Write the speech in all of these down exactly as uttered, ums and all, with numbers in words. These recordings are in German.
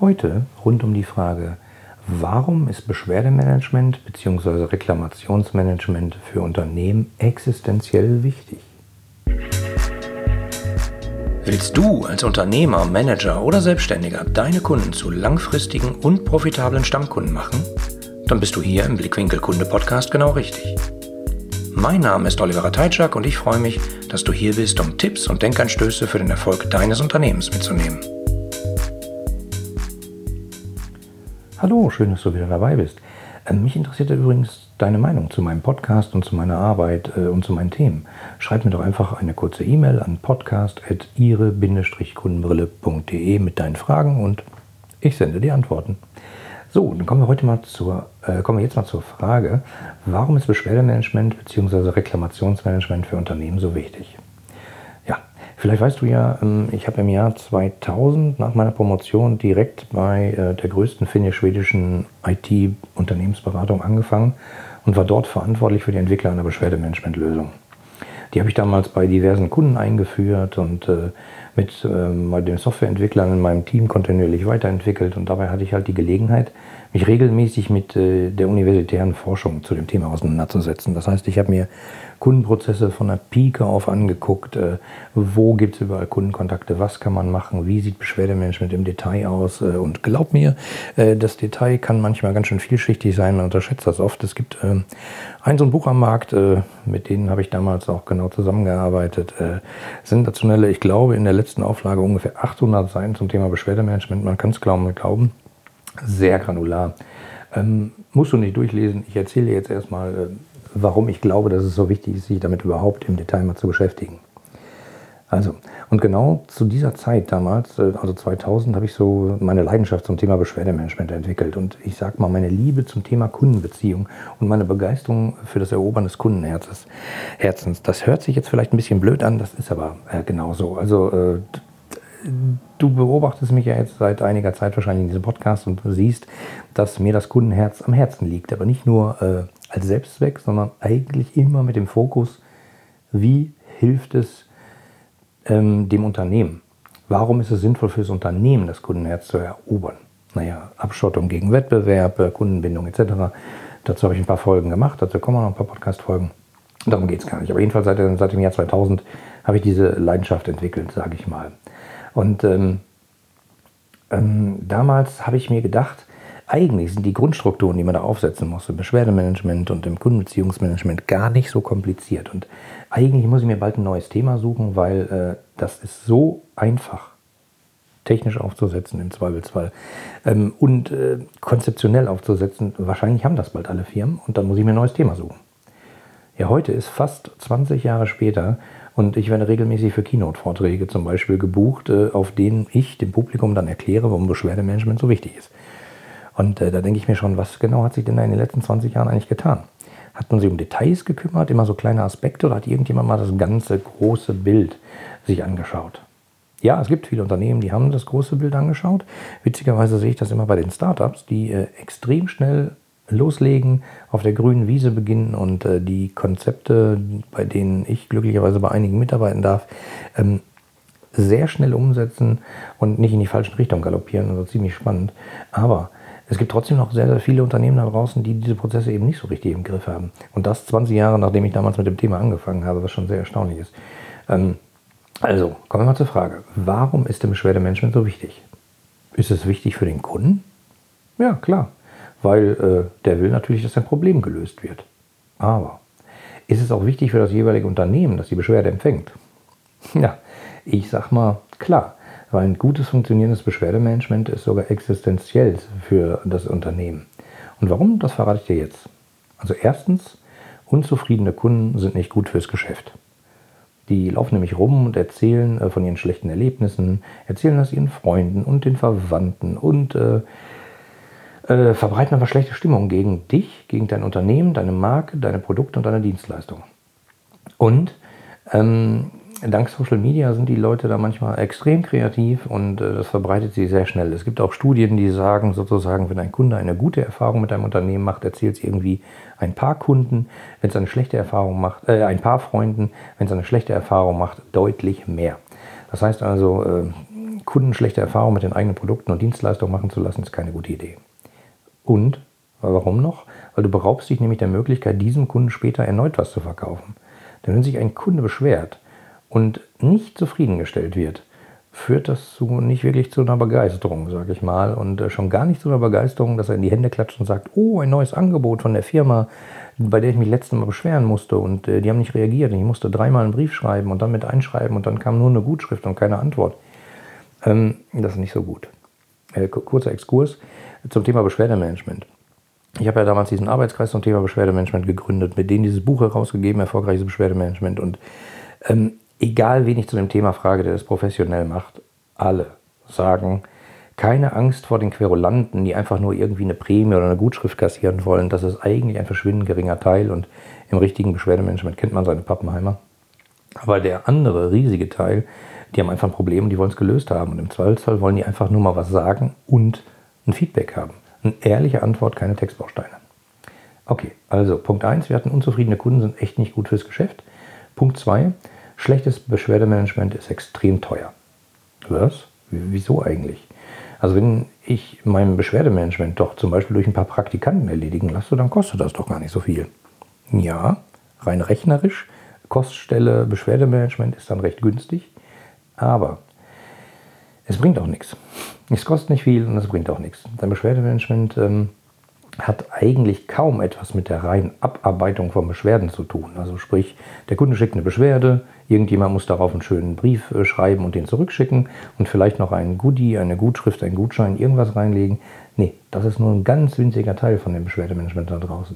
Heute rund um die Frage, warum ist Beschwerdemanagement bzw. Reklamationsmanagement für Unternehmen existenziell wichtig? Willst du als Unternehmer, Manager oder Selbstständiger deine Kunden zu langfristigen und profitablen Stammkunden machen? Dann bist du hier im Blickwinkel Kunde Podcast genau richtig. Mein Name ist Oliver Ratajczak und ich freue mich, dass du hier bist, um Tipps und Denkanstöße für den Erfolg deines Unternehmens mitzunehmen. Hallo, schön, dass du wieder dabei bist. Ähm, mich interessiert übrigens deine Meinung zu meinem Podcast und zu meiner Arbeit äh, und zu meinen Themen. Schreib mir doch einfach eine kurze E-Mail an podcast at ihre Kundenbrille punkt de mit deinen Fragen und ich sende dir Antworten. So, dann kommen wir heute mal zur, äh, kommen wir jetzt mal zur Frage, warum ist Beschwerdemanagement bzw. Reklamationsmanagement für Unternehmen so wichtig? Ja, vielleicht weißt du ja, ähm, ich habe im Jahr zweitausend nach meiner Promotion direkt bei äh, der größten finnisch-schwedischen I T-Unternehmensberatung angefangen und war dort verantwortlich für die Entwicklung einer Beschwerdemanagement-Lösung. Die habe ich damals bei diversen Kunden eingeführt und äh, mit äh, den Softwareentwicklern in meinem Team kontinuierlich weiterentwickelt. Und dabei hatte ich halt die Gelegenheit, mich regelmäßig mit äh, der universitären Forschung zu dem Thema auseinanderzusetzen. Das heißt, ich habe mir Kundenprozesse von der Pike auf angeguckt. Äh, wo gibt es überall Kundenkontakte? Was kann man machen? Wie sieht Beschwerdemanagement im Detail aus? Äh, und glaub mir, äh, das Detail kann manchmal ganz schön vielschichtig sein. Man unterschätzt das oft. Es gibt äh, ein so ein Buch am Markt, äh, mit denen habe ich damals auch genau zusammengearbeitet. Äh, sensationelle, ich glaube, in der letzten Auflage ungefähr achthundert Seiten zum Thema Beschwerdemanagement. Man kann es glauben, glauben. Sehr granular. Ähm, musst du nicht durchlesen. Ich erzähle dir jetzt erstmal, äh, warum ich glaube, dass es so wichtig ist, sich damit überhaupt im Detail mal zu beschäftigen. Also, und genau zu dieser Zeit damals, äh, also zweitausend, habe ich so meine Leidenschaft zum Thema Beschwerdemanagement entwickelt. Und ich sag mal, meine Liebe zum Thema Kundenbeziehung und meine Begeisterung für das Erobern des Kundenherzens. Herzens. Das hört sich jetzt vielleicht ein bisschen blöd an, das ist aber äh, genau so. Also, äh, du beobachtest mich ja jetzt seit einiger Zeit wahrscheinlich in diesem Podcast und siehst, dass mir das Kundenherz am Herzen liegt. Aber nicht nur äh, als Selbstzweck, sondern eigentlich immer mit dem Fokus, wie hilft es ähm, dem Unternehmen? Warum ist es sinnvoll für das Unternehmen, das Kundenherz zu erobern? Naja, Abschottung gegen Wettbewerb, äh, Kundenbindung et cetera. Dazu habe ich ein paar Folgen gemacht, dazu kommen noch ein paar Podcast-Folgen. Darum geht es gar nicht. Aber jedenfalls seit, seit dem Jahr zweitausend habe ich diese Leidenschaft entwickelt, sage ich mal. Und ähm, ähm, damals habe ich mir gedacht, eigentlich sind die Grundstrukturen, die man da aufsetzen muss, im Beschwerdemanagement und im Kundenbeziehungsmanagement gar nicht so kompliziert. Und eigentlich muss ich mir bald ein neues Thema suchen, weil äh, das ist so einfach, technisch aufzusetzen im Zweifelsfall ähm, und äh, konzeptionell aufzusetzen. Wahrscheinlich haben das bald alle Firmen und dann muss ich mir ein neues Thema suchen. Ja, heute ist fast zwanzig Jahre später und ich werde regelmäßig für Keynote-Vorträge zum Beispiel gebucht, äh, auf denen ich dem Publikum dann erkläre, warum Beschwerdemanagement so wichtig ist. Und äh, da denke ich mir schon, was genau hat sich denn da in den letzten zwanzig Jahren eigentlich getan? Hat man sich um Details gekümmert, immer so kleine Aspekte, oder hat irgendjemand mal das ganze große Bild sich angeschaut? Ja, es gibt viele Unternehmen, die haben das große Bild angeschaut. Witzigerweise sehe ich das immer bei den Startups, die äh, extrem schnell loslegen, auf der grünen Wiese beginnen und äh, die Konzepte, bei denen ich glücklicherweise bei einigen mitarbeiten darf, ähm, sehr schnell umsetzen und nicht in die falsche Richtung galoppieren. Also ziemlich spannend. Aber es gibt trotzdem noch sehr, sehr viele Unternehmen da draußen, die diese Prozesse eben nicht so richtig im Griff haben. Und das zwanzig Jahre, nachdem ich damals mit dem Thema angefangen habe, was schon sehr erstaunlich ist. Ähm, also, kommen wir mal zur Frage. Warum ist denn Beschwerdemanagement so wichtig? Ist es wichtig für den Kunden? Ja, klar. Weil äh, der will natürlich, dass sein Problem gelöst wird. Aber ist es auch wichtig für das jeweilige Unternehmen, das die Beschwerde empfängt? Ja, ich sag mal, klar. Weil ein gutes, funktionierendes Beschwerdemanagement ist sogar existenziell für das Unternehmen. Und warum, das verrate ich dir jetzt. Also erstens, unzufriedene Kunden sind nicht gut fürs Geschäft. Die laufen nämlich rum und erzählen äh, von ihren schlechten Erlebnissen, erzählen das ihren Freunden und den Verwandten und äh, äh, verbreiten aber schlechte Stimmung gegen dich, gegen dein Unternehmen, deine Marke, deine Produkte und deine Dienstleistung. Und ähm, dank Social Media sind die Leute da manchmal extrem kreativ und äh, das verbreitet sich sehr schnell. Es gibt auch Studien, die sagen sozusagen, wenn ein Kunde eine gute Erfahrung mit deinem Unternehmen macht, erzählt es irgendwie ein paar Kunden, wenn es eine schlechte Erfahrung macht, äh, ein paar Freunden, wenn es eine schlechte Erfahrung macht, deutlich mehr. Das heißt also, äh, Kunden schlechte Erfahrungen mit den eigenen Produkten und Dienstleistungen machen zu lassen, ist keine gute Idee. Und, warum noch? Weil du beraubst dich nämlich der Möglichkeit, diesem Kunden später erneut was zu verkaufen. Denn wenn sich ein Kunde beschwert und nicht zufriedengestellt wird, führt das zu, nicht wirklich zu einer Begeisterung, sage ich mal. Und äh, schon gar nicht zu einer Begeisterung, dass er in die Hände klatscht und sagt, oh, ein neues Angebot von der Firma, bei der ich mich letztes Mal beschweren musste und äh, die haben nicht reagiert. Und ich musste dreimal einen Brief schreiben und dann mit einschreiben und dann kam nur eine Gutschrift und keine Antwort. Ähm, das ist nicht so gut. Äh, kurzer Exkurs zum Thema Beschwerdemanagement. Ich habe ja damals diesen Arbeitskreis zum Thema Beschwerdemanagement gegründet, mit denen dieses Buch herausgegeben, erfolgreiches Beschwerdemanagement. Und ähm, egal, wen ich zu dem Thema frage, der das professionell macht, alle sagen, keine Angst vor den Querulanten, die einfach nur irgendwie eine Prämie oder eine Gutschrift kassieren wollen. Das ist eigentlich ein verschwindend geringer Teil und im richtigen Beschwerdemanagement kennt man seine Pappenheimer. Aber der andere riesige Teil, die haben einfach ein Problem und die wollen es gelöst haben. Und im Zweifelsfall wollen die einfach nur mal was sagen und ein Feedback haben. Eine ehrliche Antwort, keine Textbausteine. Okay, also Punkt eins, wir hatten unzufriedene Kunden, sind echt nicht gut fürs Geschäft. Punkt zwei, schlechtes Beschwerdemanagement ist extrem teuer. Was? Wieso eigentlich? Also wenn ich mein Beschwerdemanagement doch zum Beispiel durch ein paar Praktikanten erledigen lasse, dann kostet das doch gar nicht so viel. Ja, rein rechnerisch, Kostenstelle Beschwerdemanagement ist dann recht günstig, aber es bringt auch nichts. Es kostet nicht viel und es bringt auch nichts. Dein Beschwerdemanagement ähm, hat eigentlich kaum etwas mit der reinen Abarbeitung von Beschwerden zu tun. Also sprich, der Kunde schickt eine Beschwerde, irgendjemand muss darauf einen schönen Brief äh, schreiben und den zurückschicken und vielleicht noch einen Goodie, eine Gutschrift, einen Gutschein, irgendwas reinlegen. Nee, das ist nur ein ganz winziger Teil von dem Beschwerdemanagement da draußen.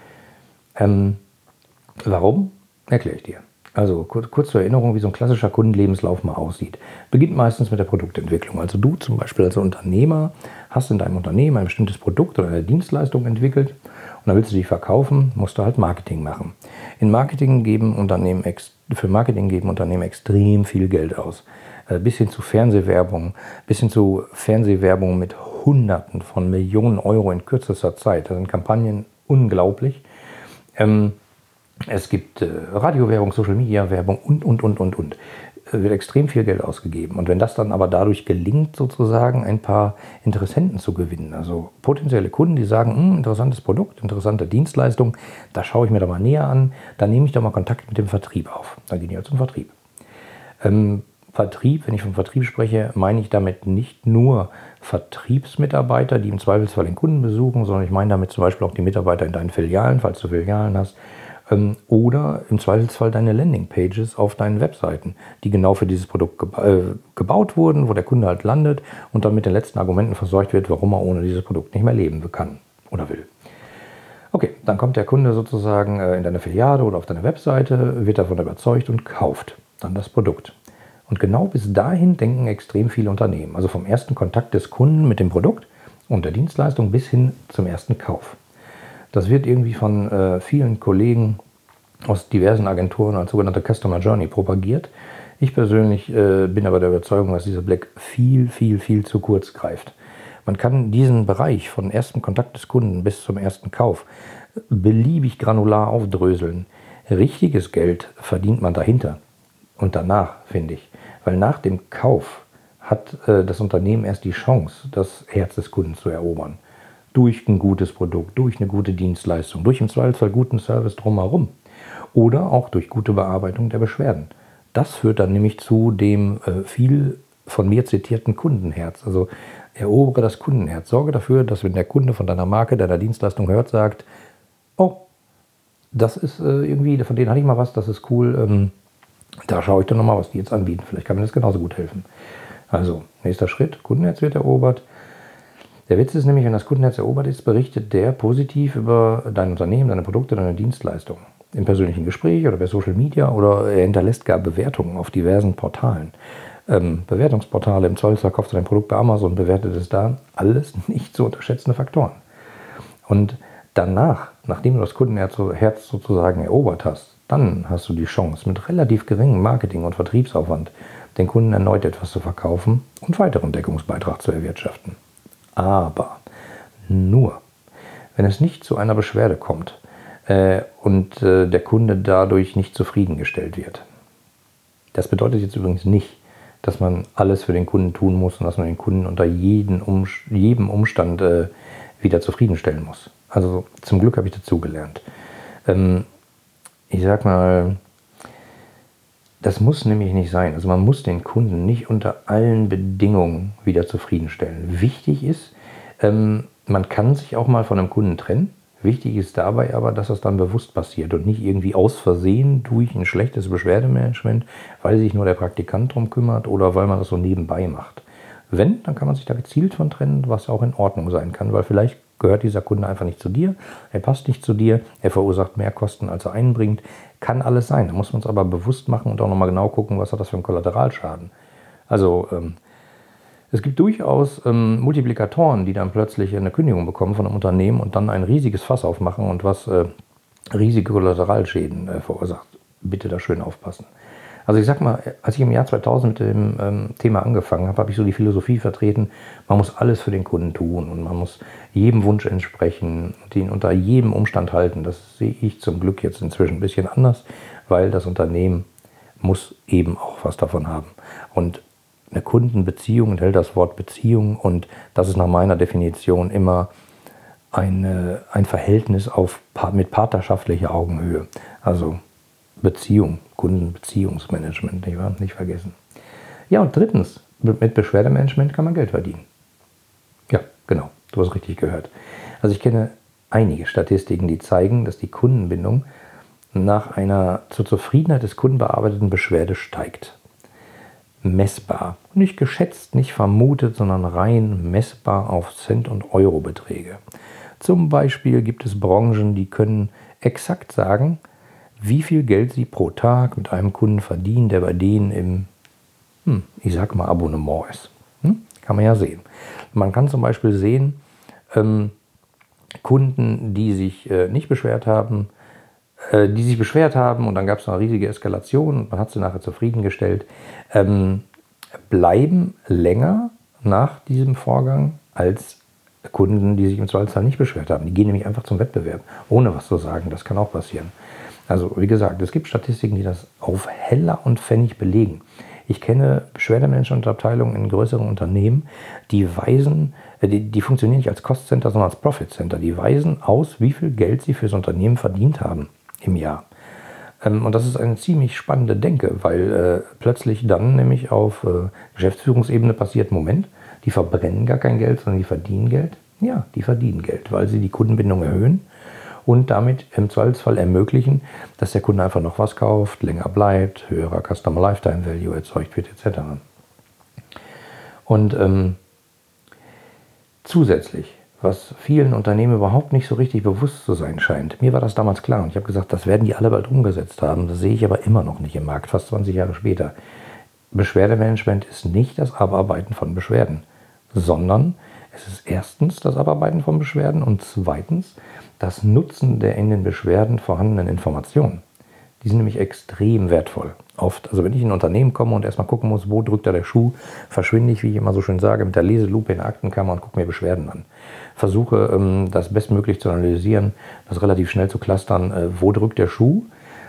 Ähm, warum? Erkläre ich dir. Also kurz, kurz zur Erinnerung, wie so ein klassischer Kundenlebenslauf mal aussieht. Beginnt meistens mit der Produktentwicklung. Also du zum Beispiel als Unternehmer hast in deinem Unternehmen ein bestimmtes Produkt oder eine Dienstleistung entwickelt und dann willst du die verkaufen, musst du halt Marketing machen. In Marketing geben Unternehmen ex, für Marketing geben Unternehmen extrem viel Geld aus. Äh, bis hin zu Fernsehwerbung, bis hin zu Fernsehwerbung mit Hunderten von Millionen Euro in kürzester Zeit. Das sind Kampagnen unglaublich. Ähm, Es gibt äh, Radiowerbung, Social-Media-Werbung und, und, und, und, und. Es wird extrem viel Geld ausgegeben. Und wenn das dann aber dadurch gelingt, sozusagen ein paar Interessenten zu gewinnen, also potenzielle Kunden, die sagen, hm, interessantes Produkt, interessante Dienstleistung, da schaue ich mir doch mal näher an, dann nehme ich doch mal Kontakt mit dem Vertrieb auf. Dann gehen die ja zum Vertrieb. Ähm, Vertrieb, wenn ich vom Vertrieb spreche, meine ich damit nicht nur Vertriebsmitarbeiter, die im Zweifelsfall den Kunden besuchen, sondern ich meine damit zum Beispiel auch die Mitarbeiter in deinen Filialen, falls du Filialen hast, oder im Zweifelsfall deine Landingpages auf deinen Webseiten, die genau für dieses Produkt geba- äh, gebaut wurden, wo der Kunde halt landet und dann mit den letzten Argumenten versorgt wird, warum er ohne dieses Produkt nicht mehr leben kann oder will. Okay, dann kommt der Kunde sozusagen äh, in deine Filiale oder auf deine Webseite, wird davon überzeugt und kauft dann das Produkt. Und genau bis dahin denken extrem viele Unternehmen, also vom ersten Kontakt des Kunden mit dem Produkt und der Dienstleistung bis hin zum ersten Kauf. Das wird irgendwie von äh, vielen Kollegen aus diversen Agenturen als sogenannte Customer Journey propagiert. Ich persönlich äh, bin aber der Überzeugung, dass dieser Blick viel, viel, viel zu kurz greift. Man kann diesen Bereich von ersten Kontakt des Kunden bis zum ersten Kauf beliebig granular aufdröseln. Richtiges Geld verdient man dahinter und danach, finde ich. Weil nach dem Kauf hat äh, das Unternehmen erst die Chance, das Herz des Kunden zu erobern. Durch ein gutes Produkt, durch eine gute Dienstleistung, durch im Zweifelsfall guten Service drumherum oder auch durch gute Bearbeitung der Beschwerden. Das führt dann nämlich zu dem äh, viel von mir zitierten Kundenherz. Also erobere das Kundenherz. Sorge dafür, dass wenn der Kunde von deiner Marke, deiner Dienstleistung hört, sagt, oh, das ist äh, irgendwie, von denen hatte ich mal was, das ist cool, ähm, da schaue ich dann nochmal, was die jetzt anbieten. Vielleicht kann mir das genauso gut helfen. Also, nächster Schritt, Kundenherz wird erobert. Der Witz ist nämlich, wenn das Kundenherz erobert ist, berichtet der positiv über dein Unternehmen, deine Produkte, deine Dienstleistungen. Im persönlichen Gespräch oder bei Social Media oder er hinterlässt gar Bewertungen auf diversen Portalen. Ähm, Bewertungsportale, im Zweifelsfall kaufst du dein Produkt bei Amazon, bewertet es da. Alles nicht zu unterschätzende Faktoren. Und danach, nachdem du das Kundenherz sozusagen erobert hast, dann hast du die Chance, mit relativ geringem Marketing- und Vertriebsaufwand den Kunden erneut etwas zu verkaufen und weiteren Deckungsbeitrag zu erwirtschaften. Aber nur, wenn es nicht zu einer Beschwerde kommt äh, und äh, der Kunde dadurch nicht zufriedengestellt wird. Das bedeutet jetzt übrigens nicht, dass man alles für den Kunden tun muss und dass man den Kunden unter jeden um, jedem Umstand äh, wieder zufriedenstellen muss. Also zum Glück habe ich dazugelernt. Ähm, ich sag mal, das muss nämlich nicht sein. Also man muss den Kunden nicht unter allen Bedingungen wieder zufriedenstellen. Wichtig ist, ähm, man kann sich auch mal von einem Kunden trennen. Wichtig ist dabei aber, dass das dann bewusst passiert und nicht irgendwie aus Versehen durch ein schlechtes Beschwerdemanagement, weil sich nur der Praktikant drum kümmert oder weil man das so nebenbei macht. Wenn, dann kann man sich da gezielt von trennen, was auch in Ordnung sein kann, weil vielleicht gehört dieser Kunde einfach nicht zu dir, er passt nicht zu dir, er verursacht mehr Kosten, als er einbringt. Kann alles sein. Da muss man es aber bewusst machen und auch nochmal genau gucken, was hat das für einen Kollateralschaden. Also ähm, es gibt durchaus ähm, Multiplikatoren, die dann plötzlich eine Kündigung bekommen von einem Unternehmen und dann ein riesiges Fass aufmachen und was äh, riesige Kollateralschäden äh, verursacht. Bitte da schön aufpassen. Also ich sag mal, als ich im Jahr zweitausend mit dem ähm, Thema angefangen habe, habe ich so die Philosophie vertreten, man muss alles für den Kunden tun und man muss jedem Wunsch entsprechen und ihn unter jedem Umstand halten. Das sehe ich zum Glück jetzt inzwischen ein bisschen anders, weil das Unternehmen muss eben auch was davon haben. Und eine Kundenbeziehung enthält das Wort Beziehung und das ist nach meiner Definition immer eine, ein Verhältnis auf, mit partnerschaftlicher Augenhöhe. Also Beziehung, Kundenbeziehungsmanagement, nicht wahr? Nicht vergessen. Ja, und drittens, mit Beschwerdemanagement kann man Geld verdienen. Ja, genau, du hast richtig gehört. Also ich kenne einige Statistiken, die zeigen, dass die Kundenbindung nach einer zur Zufriedenheit des Kunden bearbeiteten Beschwerde steigt. Messbar. Nicht geschätzt, nicht vermutet, sondern rein messbar auf Cent- und Euro-Beträge. Zum Beispiel gibt es Branchen, die können exakt sagen, wie viel Geld sie pro Tag mit einem Kunden verdienen, der bei denen im, hm, ich sag mal, Abonnement ist. Hm? Kann man ja sehen. Man kann zum Beispiel sehen, ähm, Kunden, die sich äh, nicht beschwert haben, äh, die sich beschwert haben und dann gab es eine riesige Eskalation und man hat sie nachher zufriedengestellt, ähm, bleiben länger nach diesem Vorgang als Kunden, die sich im Zweifelsfall nicht beschwert haben. Die gehen nämlich einfach zum Wettbewerb, ohne was zu sagen. Das kann auch passieren. Also wie gesagt, es gibt Statistiken, die das auf Heller und Pfennig belegen. Ich kenne Beschwerdemanagementabteilungen in größeren Unternehmen, die weisen, die, die funktionieren nicht als Cost Center, sondern als Profit Center. Die weisen aus, wie viel Geld sie fürs Unternehmen verdient haben im Jahr. Ähm, und das ist eine ziemlich spannende Denke, weil äh, plötzlich dann nämlich auf äh, Geschäftsführungsebene passiert, Moment, die verbrennen gar kein Geld, sondern die verdienen Geld. Ja, die verdienen Geld, weil sie die Kundenbindung erhöhen und damit im Zweifelsfall ermöglichen, dass der Kunde einfach noch was kauft, länger bleibt, höherer Customer Lifetime Value erzeugt wird et cetera. Und ähm, zusätzlich, was vielen Unternehmen überhaupt nicht so richtig bewusst zu sein scheint, mir war das damals klar und ich habe gesagt, das werden die alle bald umgesetzt haben, das sehe ich aber immer noch nicht im Markt, fast zwanzig Jahre später. Beschwerdemanagement ist nicht das Abarbeiten von Beschwerden, sondern es ist erstens das Abarbeiten von Beschwerden und zweitens das Nutzen der in den Beschwerden vorhandenen Informationen. Die sind nämlich extrem wertvoll. Oft, also wenn ich in ein Unternehmen komme und erstmal gucken muss, wo drückt da der Schuh, verschwinde ich, wie ich immer so schön sage, mit der Leselupe in der Aktenkammer und gucke mir Beschwerden an. Versuche, das bestmöglich zu analysieren, das relativ schnell zu clustern, wo drückt der Schuh,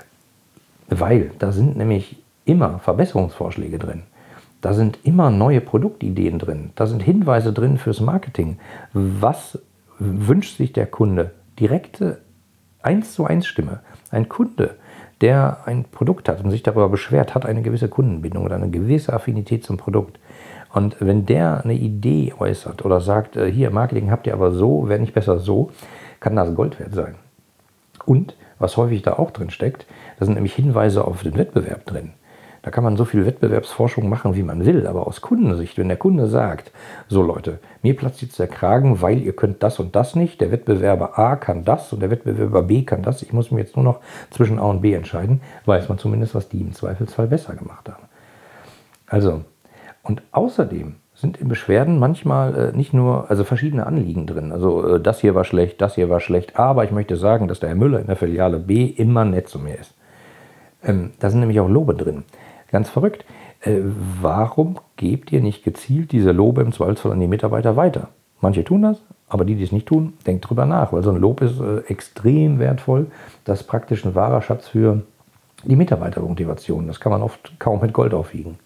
weil da sind nämlich immer Verbesserungsvorschläge drin. Da sind immer neue Produktideen drin. Da sind Hinweise drin fürs Marketing. Was wünscht sich der Kunde? Direkte eins zu eins Stimme. Ein Kunde, der ein Produkt hat und sich darüber beschwert, hat eine gewisse Kundenbindung oder eine gewisse Affinität zum Produkt. Und wenn der eine Idee äußert oder sagt, hier Marketing habt ihr aber so, wäre nicht besser so, kann das Gold wert sein. Und was häufig da auch drin steckt, da sind nämlich Hinweise auf den Wettbewerb drin. Da kann man so viel Wettbewerbsforschung machen, wie man will, aber aus Kundensicht, wenn der Kunde sagt, so Leute, mir platzt jetzt der Kragen, weil ihr könnt das und das nicht, der Wettbewerber A kann das und der Wettbewerber B kann das, ich muss mir jetzt nur noch zwischen A und B entscheiden, weiß man zumindest, was die im Zweifelsfall besser gemacht haben. Also, und außerdem sind in Beschwerden manchmal äh, nicht nur, also verschiedene Anliegen drin, also äh, das hier war schlecht, das hier war schlecht, aber ich möchte sagen, dass der Herr Müller in der Filiale B immer nett zu mir ist. Ähm, da sind nämlich auch Lobe drin. Ganz verrückt. Äh, warum gebt ihr nicht gezielt diese Lobe im Zweifelsfall an die Mitarbeiter weiter? Manche tun das, aber die, die es nicht tun, denkt drüber nach, weil so ein Lob ist äh, extrem wertvoll. Das ist praktisch ein wahrer Schatz für die Mitarbeitermotivation. Das kann man oft kaum mit Gold aufwiegen.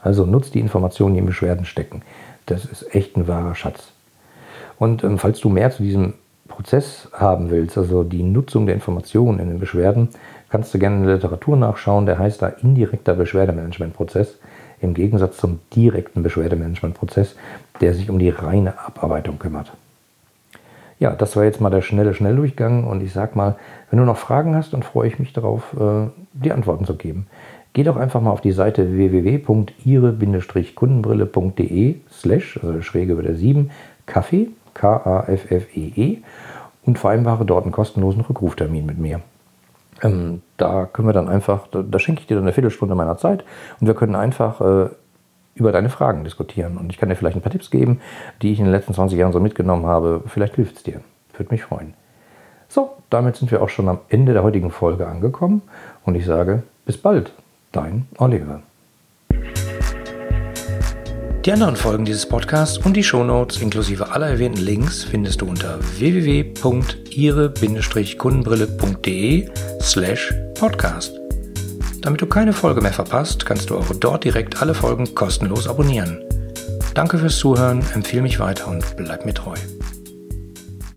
Also nutzt die Informationen, die in Beschwerden stecken. Das ist echt ein wahrer Schatz. Und ähm, falls du mehr zu diesem Prozess haben willst, also die Nutzung der Informationen in den Beschwerden, kannst du gerne in der Literatur nachschauen. Der heißt da indirekter Beschwerdemanagementprozess im Gegensatz zum direkten Beschwerdemanagementprozess, der sich um die reine Abarbeitung kümmert. Ja, das war jetzt mal der schnelle Schnelldurchgang und ich sag mal, wenn du noch Fragen hast, dann freue ich mich darauf, äh, die Antworten zu geben. Geh doch einfach mal auf die Seite w w w punkt ihre Kundenbrille punkt de slash, also schräge über der sieben, Kaffee, K A F F E E und vereinbare dort einen kostenlosen Rückruftermin mit mir. Ähm, da können wir dann einfach, da, da schenke ich dir dann eine Viertelstunde meiner Zeit und wir können einfach äh, über deine Fragen diskutieren. Und ich kann dir vielleicht ein paar Tipps geben, die ich in den letzten zwanzig Jahren so mitgenommen habe. Vielleicht hilft es dir. Würde mich freuen. So, damit sind wir auch schon am Ende der heutigen Folge angekommen. Und ich sage, bis bald. Dein Oliver. Die anderen Folgen dieses Podcasts und die Shownotes inklusive aller erwähnten Links findest du unter w w w punkt ihre Kundenbrille punkt de slash podcast. Damit du keine Folge mehr verpasst, kannst du auch dort direkt alle Folgen kostenlos abonnieren. Danke fürs Zuhören, empfehle mich weiter und bleib mir treu.